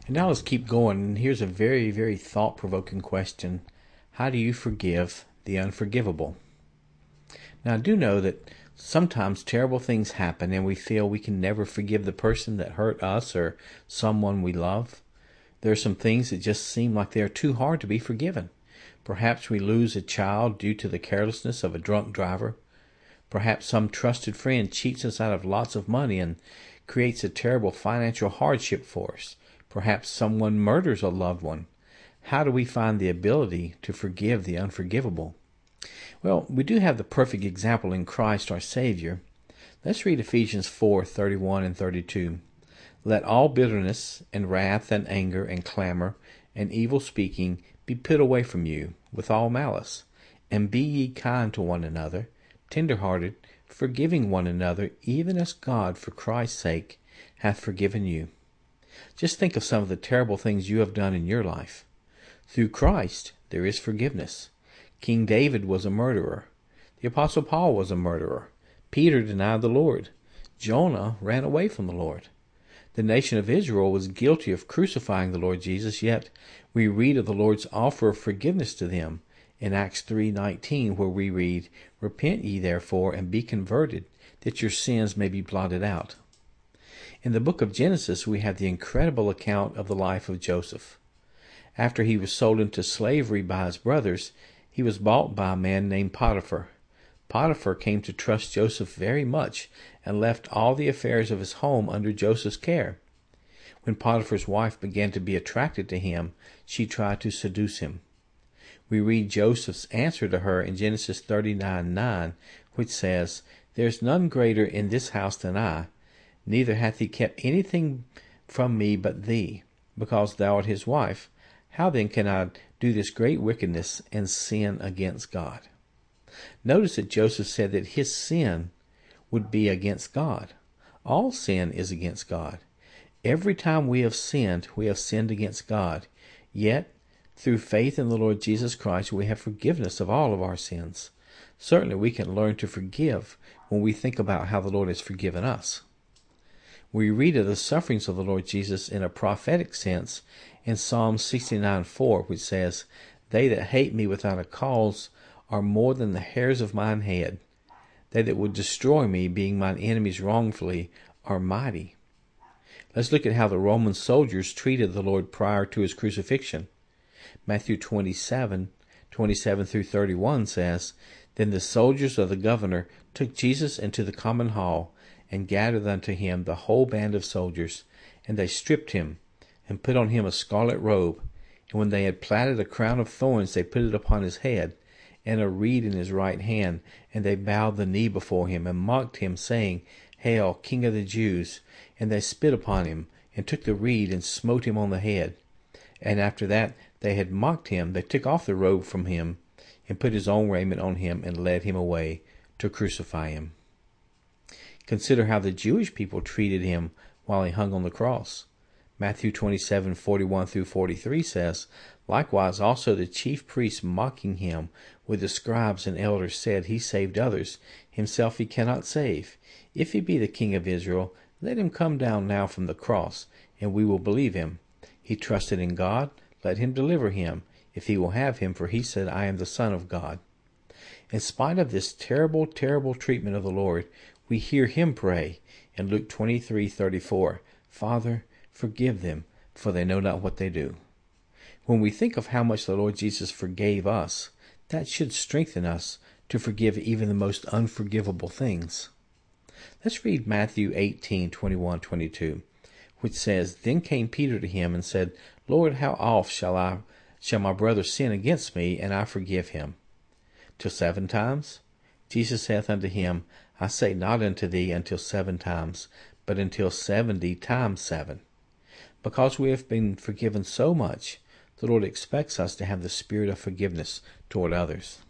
And now let's keep going. And here's a very, very thought-provoking question. How do you forgive the unforgivable? Now, I do know that sometimes terrible things happen and we feel we can never forgive the person that hurt us or someone we love. There are some things that just seem like they are too hard to be forgiven. Perhaps we lose a child due to the carelessness of a drunk driver. Perhaps some trusted friend cheats us out of lots of money and creates a terrible financial hardship for us. Perhaps someone murders a loved one. How do we find the ability to forgive the unforgivable? Well, we do have the perfect example in Christ our Savior. Let's read Ephesians 4:31 and 32. Let all bitterness and wrath and anger and clamor and evil speaking be put away from you with all malice. And be ye kind to one another, tender-hearted, forgiving one another, even as God, for Christ's sake, hath forgiven you. Just think of some of the terrible things you have done in your life. Through Christ, there is forgiveness. King David was a murderer. The Apostle Paul was a murderer. Peter denied the Lord. Jonah ran away from the Lord. The nation of Israel was guilty of crucifying the Lord Jesus, yet we read of the Lord's offer of forgiveness to them in Acts 3:19, where we read, Repent ye therefore, and be converted, that your sins may be blotted out. In the book of Genesis, we have the incredible account of the life of Joseph. After he was sold into slavery by his brothers, he was bought by a man named Potiphar. Potiphar came to trust Joseph very much and left all the affairs of his home under Joseph's care. When Potiphar's wife began to be attracted to him, she tried to seduce him. We read Joseph's answer to her in Genesis 39:9, which says, There is none greater in this house than I, neither hath he kept anything from me but thee, because thou art his wife. How then can I do this great wickedness and sin against God? Notice that Joseph said that his sin would be against God. All sin is against God. Every time we have sinned against God. Yet, through faith in the Lord Jesus Christ, we have forgiveness of all of our sins. Certainly we can learn to forgive when we think about how the Lord has forgiven us. We read of the sufferings of the Lord Jesus in a prophetic sense in Psalm 69:4, which says, They that hate me without a cause are more than the hairs of mine head. They that would destroy me, being mine enemies wrongfully, are mighty. Let's look at how the Roman soldiers treated the Lord prior to his crucifixion. Matthew 27:27 through 31 says, Then the soldiers of the governor took Jesus into the common hall, and gathered unto him the whole band of soldiers, and they stripped him, and put on him a scarlet robe, and when they had platted a crown of thorns, they put it upon his head, and a reed in his right hand, and they bowed the knee before him, and mocked him, saying, Hail, King of the Jews! And they spit upon him, and took the reed, and smote him on the head. And after that they had mocked him, they took off the robe from him, and put his own raiment on him, and led him away to crucify him. Consider how the Jewish people treated him while he hung on the cross. Matthew 27:41 through 43 says, Likewise also the chief priests mocking him with the scribes and elders said, He saved others, himself he cannot save. If he be the King of Israel, let him come down now from the cross, and we will believe him. He trusted in God, let him deliver him, if he will have him, for he said, I am the Son of God. In spite of this terrible, terrible treatment of the Lord, we hear him pray in Luke 23:34, Father, forgive them, for they know not what they do. When we think of how much the Lord Jesus forgave us, that should strengthen us to forgive even the most unforgivable things. Let's read Matthew 18:21-22, which says, Then came Peter to him and said, Lord, how oft shall my brother sin against me, and I forgive him? Till 7 times? Jesus saith unto him, I say not unto thee until 7 times, but until 70 times 7. Because we have been forgiven so much, the Lord expects us to have the spirit of forgiveness toward others.